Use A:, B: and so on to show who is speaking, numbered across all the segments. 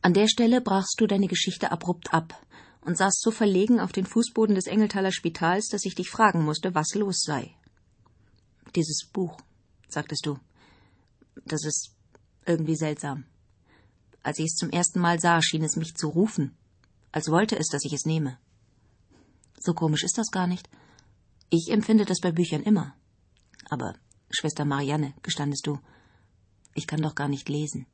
A: An der Stelle brachst du deine Geschichte abrupt ab und saßt so verlegen auf den Fußboden des Engelthaler Spitals, dass ich dich fragen musste, was los sei. »Dieses Buch«, sagtest du, »das ist irgendwie seltsam. Als ich es zum ersten Mal sah, schien es mich zu rufen, als wollte es, dass ich es nehme.« »So komisch ist das gar nicht. Ich empfinde das bei Büchern immer. Aber, Schwester Marianne«, gestandest du, »ich kann doch gar nicht lesen.«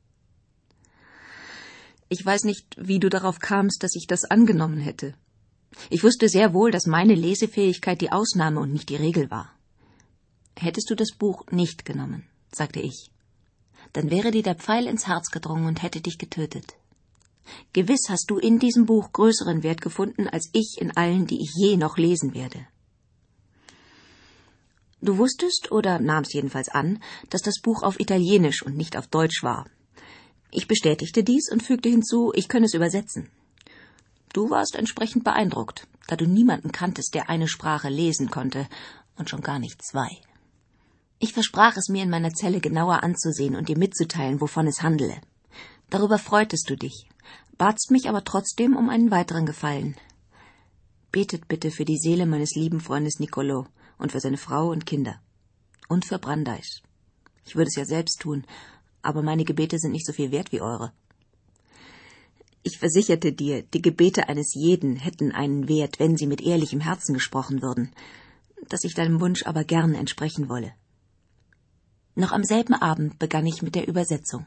A: Ich weiß nicht, wie du darauf kamst, dass ich das angenommen hätte. Ich wusste sehr wohl, dass meine Lesefähigkeit die Ausnahme und nicht die Regel war. »Hättest du das Buch nicht genommen«, sagte ich, »dann wäre dir der Pfeil ins Herz gedrungen und hätte dich getötet. Gewiss hast du in diesem Buch größeren Wert gefunden, als ich in allen, die ich je noch lesen werde.« Du wusstest, oder nahmst jedenfalls an, dass das Buch auf Italienisch und nicht auf Deutsch war. Ich bestätigte dies und fügte hinzu, ich könne es übersetzen. Du warst entsprechend beeindruckt, da du niemanden kanntest, der eine Sprache lesen konnte, und schon gar nicht zwei. Ich versprach es mir in meiner Zelle genauer anzusehen und dir mitzuteilen, wovon es handele. Darüber freutest du dich, batst mich aber trotzdem um einen weiteren Gefallen. Betet bitte für die Seele meines lieben Freundes Niccolò und für seine Frau und Kinder. Und für Brandeis. Ich würde es ja selbst tun, aber meine Gebete sind nicht so viel wert wie eure. Ich versicherte dir, die Gebete eines jeden hätten einen Wert, wenn sie mit ehrlichem Herzen gesprochen würden, dass ich deinem Wunsch aber gern entsprechen wolle. Noch am selben Abend begann ich mit der Übersetzung.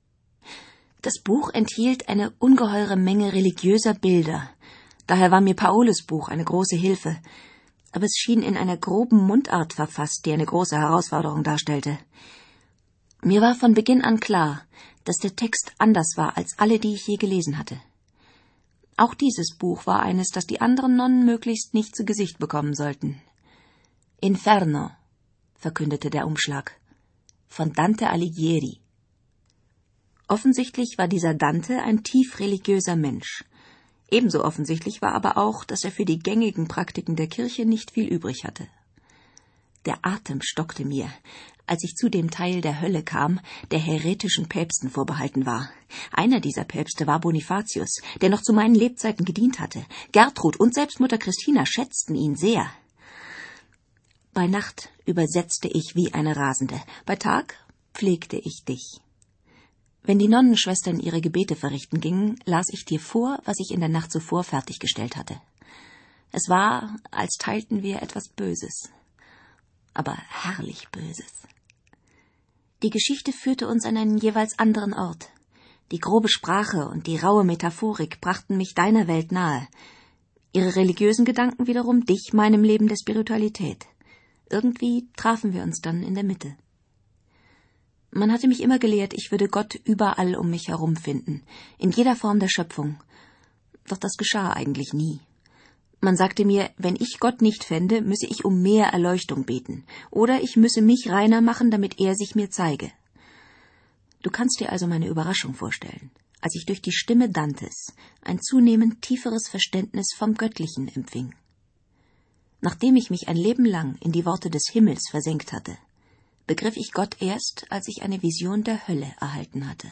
A: Das Buch enthielt eine ungeheure Menge religiöser Bilder, daher war mir Paoles Buch eine große Hilfe, aber es schien in einer groben Mundart verfasst, die eine große Herausforderung darstellte. Mir war von Beginn an klar, dass der Text anders war als alle, die ich je gelesen hatte. Auch dieses Buch war eines, das die anderen Nonnen möglichst nicht zu Gesicht bekommen sollten. »Inferno«, verkündete der Umschlag, von Dante Alighieri. Offensichtlich war dieser Dante ein tief religiöser Mensch. Ebenso offensichtlich war aber auch, dass er für die gängigen Praktiken der Kirche nicht viel übrig hatte. Der Atem stockte mir, als ich zu dem Teil der Hölle kam, der häretischen Päpsten vorbehalten war. Einer dieser Päpste war Bonifatius, der noch zu meinen Lebzeiten gedient hatte. Gertrud und selbst Mutter Christina schätzten ihn sehr. Bei Nacht übersetzte ich wie eine Rasende, bei Tag pflegte ich dich. Wenn die Nonnenschwestern ihre Gebete verrichten gingen, las ich dir vor, was ich in der Nacht zuvor fertiggestellt hatte. Es war, als teilten wir etwas Böses, aber herrlich Böses. Die Geschichte führte uns an einen jeweils anderen Ort. Die grobe Sprache und die raue Metaphorik brachten mich deiner Welt nahe. Ihre religiösen Gedanken wiederum dich meinem Leben der Spiritualität. Irgendwie trafen wir uns dann in der Mitte. Man hatte mich immer gelehrt, ich würde Gott überall um mich herum finden, in jeder Form der Schöpfung. Doch das geschah eigentlich nie. Man sagte mir, wenn ich Gott nicht fände, müsse ich um mehr Erleuchtung beten, oder ich müsse mich reiner machen, damit er sich mir zeige. Du kannst dir also meine Überraschung vorstellen, als ich durch die Stimme Dantes ein zunehmend tieferes Verständnis vom Göttlichen empfing. Nachdem ich mich ein Leben lang in die Worte des Himmels versenkt hatte, begriff ich Gott erst, als ich eine Vision der Hölle erhalten hatte.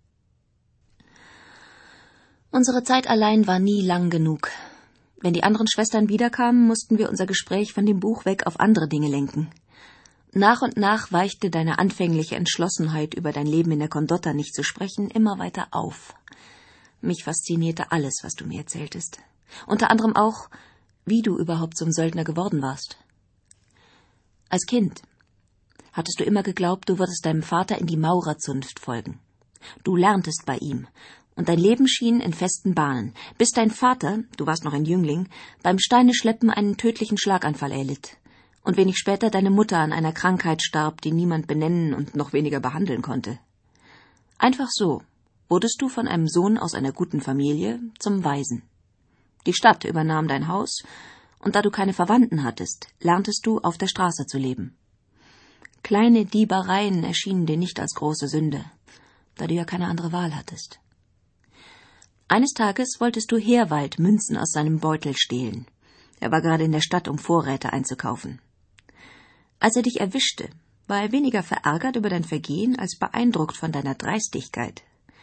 A: Unsere Zeit allein war nie lang genug. Wenn die anderen Schwestern wiederkamen, mussten wir unser Gespräch von dem Buch weg auf andere Dinge lenken. Nach und nach weichte deine anfängliche Entschlossenheit, über dein Leben in der Condotta nicht zu sprechen, immer weiter auf. Mich faszinierte alles, was du mir erzähltest. Unter anderem auch, wie du überhaupt zum Söldner geworden warst. Als Kind hattest du immer geglaubt, du würdest deinem Vater in die Maurerzunft folgen. Du lerntest bei ihm, und dein Leben schien in festen Bahnen, bis dein Vater, du warst noch ein Jüngling, beim Steineschleppen einen tödlichen Schlaganfall erlitt, und wenig später deine Mutter an einer Krankheit starb, die niemand benennen und noch weniger behandeln konnte. Einfach so wurdest du von einem Sohn aus einer guten Familie zum Waisen. Die Stadt übernahm dein Haus, und da du keine Verwandten hattest, lerntest du, auf der Straße zu leben. Kleine Diebereien erschienen dir nicht als große Sünde, da du ja keine andere Wahl hattest. Eines Tages wolltest du Herwald Münzen aus seinem Beutel stehlen. Er war gerade in der Stadt, um Vorräte einzukaufen. Als er dich erwischte, war er weniger verärgert über dein Vergehen als beeindruckt von deiner Dreistigkeit.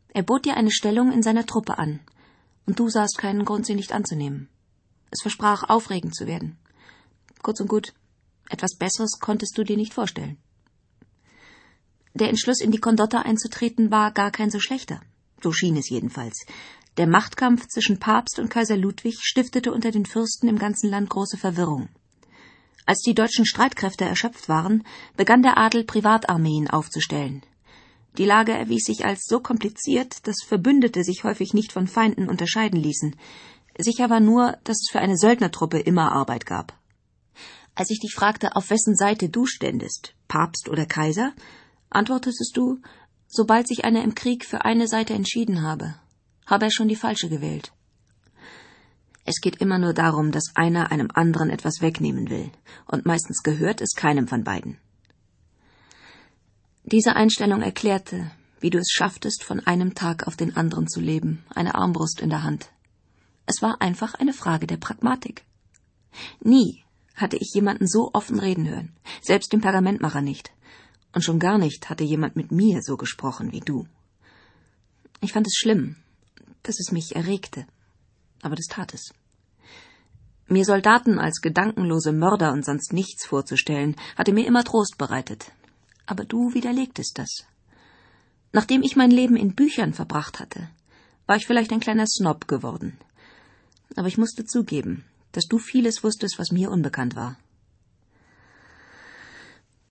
A: Er bot dir eine Stellung in seiner Truppe an, und du sahst keinen Grund, sie nicht anzunehmen. Es versprach, aufregend zu werden. Kurz und gut, etwas Besseres konntest du dir nicht vorstellen. Der Entschluss, in die Condotta einzutreten, war gar kein so schlechter. So schien es jedenfalls. Der Machtkampf zwischen Papst und Kaiser Ludwig stiftete unter den Fürsten im ganzen Land große Verwirrung. Als die deutschen Streitkräfte erschöpft waren, begann der Adel Privatarmeen aufzustellen. Die Lage erwies sich als so kompliziert, dass Verbündete sich häufig nicht von Feinden unterscheiden ließen. Sicher war nur, dass es für eine Söldnertruppe immer Arbeit gab. Als ich dich fragte, auf wessen Seite du ständest, Papst oder Kaiser, antwortetest du, sobald sich einer im Krieg für eine Seite entschieden habe er schon die falsche gewählt. Es geht immer nur darum, dass einer einem anderen etwas wegnehmen will, und meistens gehört es keinem von beiden. Diese Einstellung erklärte, wie du es schafftest, von einem Tag auf den anderen zu leben, eine Armbrust in der Hand. Es war einfach eine Frage der Pragmatik. Nie hatte ich jemanden so offen reden hören, selbst den Pergamentmacher nicht. Und schon gar nicht hatte jemand mit mir so gesprochen wie du. Ich fand es schlimm, dass es mich erregte, aber das tat es. Mir Soldaten als gedankenlose Mörder und sonst nichts vorzustellen, hatte mir immer Trost bereitet. Aber du widerlegtest das. Nachdem ich mein Leben in Büchern verbracht hatte, war ich vielleicht ein kleiner Snob geworden. Aber ich musste zugeben, dass du vieles wusstest, was mir unbekannt war.